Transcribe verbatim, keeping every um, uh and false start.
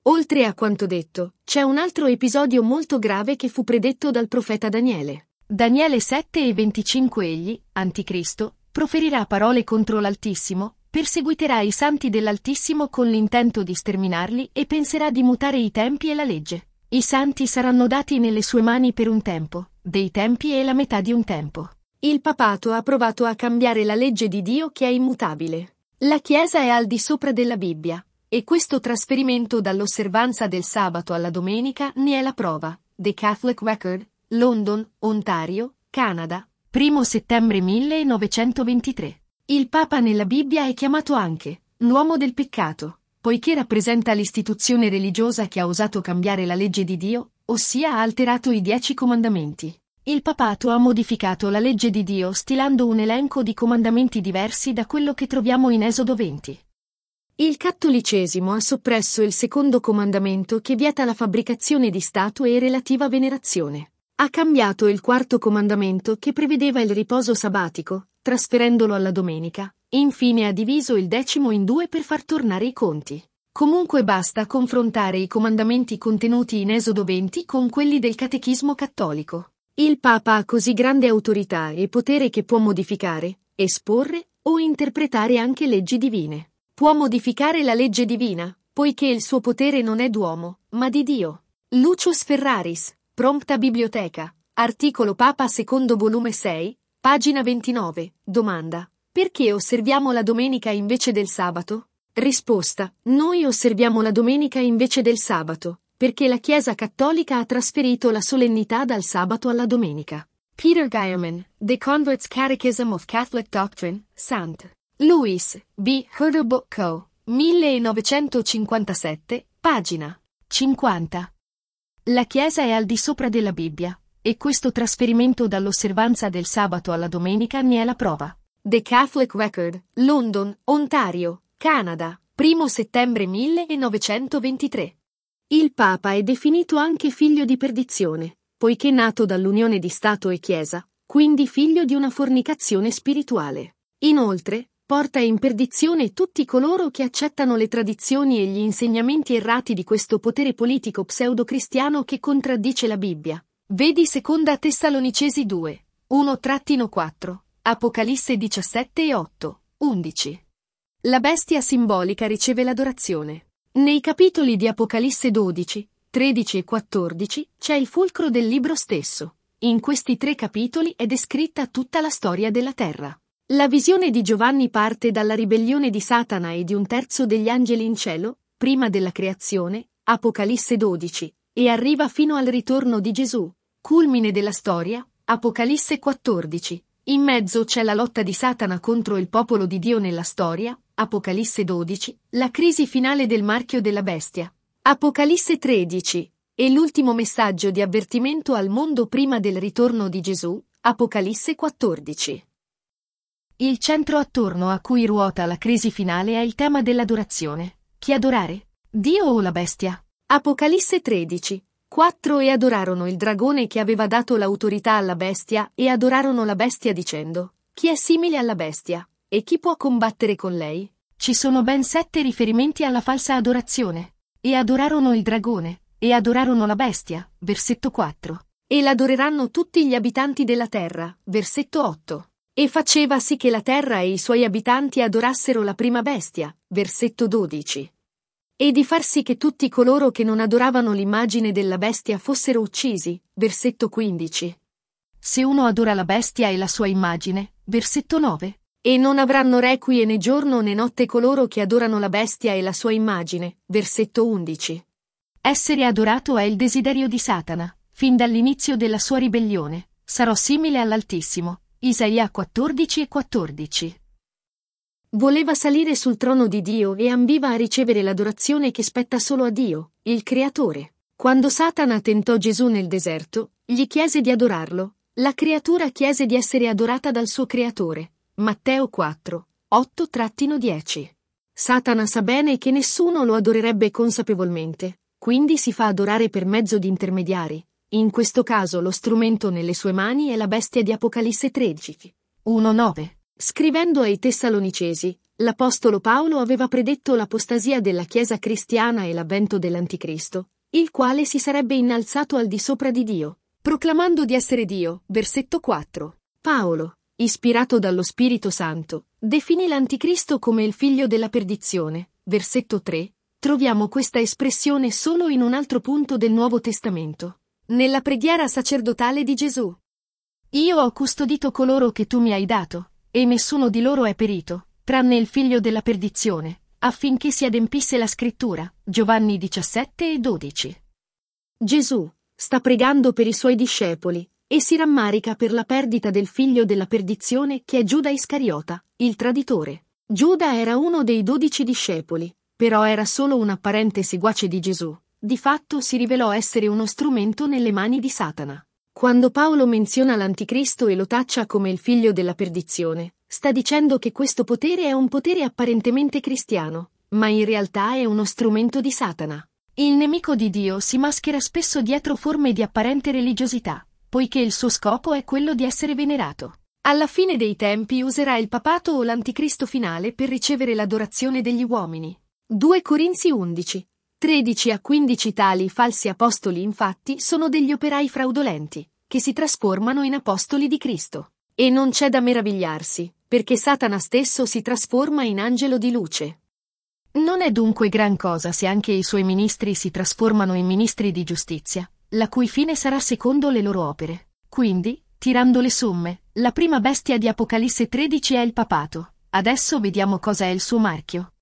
Oltre a quanto detto, c'è un altro episodio molto grave che fu predetto dal profeta Daniele. Daniele sette e venticinque Egli, Anticristo, proferirà parole contro l'Altissimo, perseguiterà i santi dell'Altissimo con l'intento di sterminarli e penserà di mutare i tempi e la legge. I santi saranno dati nelle sue mani per un tempo, dei tempi e la metà di un tempo. Il papato ha provato a cambiare la legge di Dio che è immutabile. La Chiesa è al di sopra della Bibbia, e questo trasferimento dall'osservanza del sabato alla domenica ne è la prova. The Catholic Record, London, Ontario, Canada, primo settembre millenovecentoventitré. Il Papa nella Bibbia è chiamato anche l'uomo del peccato, poiché rappresenta l'istituzione religiosa che ha osato cambiare la legge di Dio, ossia ha alterato i dieci comandamenti. Il papato ha modificato la legge di Dio stilando un elenco di comandamenti diversi da quello che troviamo in Esodo venti. Il cattolicesimo ha soppresso il secondo comandamento che vieta la fabbricazione di statue e relativa venerazione. Ha cambiato il quarto comandamento che prevedeva il riposo sabbatico, trasferendolo alla domenica, e infine ha diviso il decimo in due per far tornare i conti. Comunque basta confrontare i comandamenti contenuti in Esodo venti con quelli del Catechismo cattolico. Il Papa ha così grande autorità e potere che può modificare, esporre o interpretare anche leggi divine. Può modificare la legge divina, poiché il suo potere non è d'uomo, ma di Dio. Lucius Ferraris, Prompta Biblioteca, articolo Papa secondo volume sei, pagina ventinove, domanda: perché osserviamo la domenica invece del sabato? Risposta: noi osserviamo la domenica invece del sabato, perché la Chiesa Cattolica ha trasferito la solennità dal sabato alla domenica. Peter Geierman, The Convert's Catechism of Catholic Doctrine, Sant. Louis B. Herder Book Co., millenovecentocinquantasette, pagina cinquanta. La Chiesa è al di sopra della Bibbia, e questo trasferimento dall'osservanza del sabato alla domenica ne è la prova. The Catholic Record, London, Ontario, Canada, primo settembre millenovecentoventitré. Il Papa è definito anche figlio di perdizione, poiché nato dall'unione di Stato e Chiesa, quindi figlio di una fornicazione spirituale. Inoltre, porta in perdizione tutti coloro che accettano le tradizioni e gli insegnamenti errati di questo potere politico pseudo-cristiano che contraddice la Bibbia. Vedi seconda Tessalonicesi due, uno quattro, Apocalisse diciassette e otto, undici. La bestia simbolica riceve l'adorazione. Nei capitoli di Apocalisse dodici, tredici e quattordici c'è il fulcro del libro stesso. In questi tre capitoli è descritta tutta la storia della terra. La visione di Giovanni parte dalla ribellione di Satana e di un terzo degli angeli in cielo, prima della creazione, Apocalisse dodici, e arriva fino al ritorno di Gesù, culmine della storia, Apocalisse quattordici. In mezzo c'è la lotta di Satana contro il popolo di Dio nella storia, Apocalisse dodici, la crisi finale del marchio della bestia, Apocalisse tredici, e l'ultimo messaggio di avvertimento al mondo prima del ritorno di Gesù, Apocalisse quattordici. Il centro attorno a cui ruota la crisi finale è il tema dell'adorazione. Chi adorare? Dio o la bestia? Apocalisse tredici. quattro E adorarono il dragone che aveva dato l'autorità alla bestia e adorarono la bestia dicendo: chi è simile alla bestia? E chi può combattere con lei? Ci sono ben sette riferimenti alla falsa adorazione. E adorarono il dragone, e adorarono la bestia, versetto quattro. E l'adoreranno tutti gli abitanti della terra, versetto otto. E facevasi che la terra e i suoi abitanti adorassero la prima bestia, versetto dodici. E di far sì che tutti coloro che non adoravano l'immagine della bestia fossero uccisi, versetto quindici. Se uno adora la bestia e la sua immagine, versetto nove. E non avranno requie né giorno né notte coloro che adorano la bestia e la sua immagine, versetto undici. Essere adorato è il desiderio di Satana, fin dall'inizio della sua ribellione. Sarò simile all'Altissimo. Isaia quattordici e quattordici. Voleva salire sul trono di Dio e ambiva a ricevere l'adorazione che spetta solo a Dio, il Creatore. Quando Satana tentò Gesù nel deserto, gli chiese di adorarlo. La creatura chiese di essere adorata dal suo Creatore. Matteo quattro, otto dieci. Satana sa bene che nessuno lo adorerebbe consapevolmente, quindi si fa adorare per mezzo di intermediari. In questo caso lo strumento nelle sue mani è la bestia di Apocalisse tredici. uno nove. Scrivendo ai Tessalonicesi, L'apostolo Paolo aveva predetto l'apostasia della Chiesa cristiana e l'avvento dell'Anticristo, il quale si sarebbe innalzato al di sopra di Dio, proclamando di essere Dio. Versetto quattro. Paolo, ispirato dallo Spirito Santo, definì l'Anticristo come il figlio della perdizione. Versetto tre. Troviamo questa espressione solo in un altro punto del Nuovo Testamento, nella preghiera sacerdotale di Gesù. Io ho custodito coloro che tu mi hai dato, e nessuno di loro è perito, tranne il figlio della perdizione, affinché si adempisse la scrittura. Giovanni diciassette e dodici. Gesù sta pregando per i suoi discepoli e si rammarica per la perdita del figlio della perdizione che è Giuda Iscariota, il traditore. Giuda era uno dei dodici discepoli, però era solo un apparente seguace di Gesù. Di fatto si rivelò essere uno strumento nelle mani di Satana. Quando Paolo menziona l'Anticristo e lo taccia come il figlio della perdizione, sta dicendo che questo potere è un potere apparentemente cristiano, ma in realtà è uno strumento di Satana. Il nemico di Dio si maschera spesso dietro forme di apparente religiosità, poiché il suo scopo è quello di essere venerato. Alla fine dei tempi userà il papato o l'anticristo finale per ricevere l'adorazione degli uomini. due Corinzi undici, tredici a quindici. Tali falsi apostoli infatti sono degli operai fraudolenti, che si trasformano in apostoli di Cristo. E non c'è da meravigliarsi, perché Satana stesso si trasforma in angelo di luce. Non è dunque gran cosa se anche i suoi ministri si trasformano in ministri di giustizia, la cui fine sarà secondo le loro opere. Quindi, tirando le somme, la prima bestia di Apocalisse tredici è il papato. Adesso vediamo cosa è il suo marchio.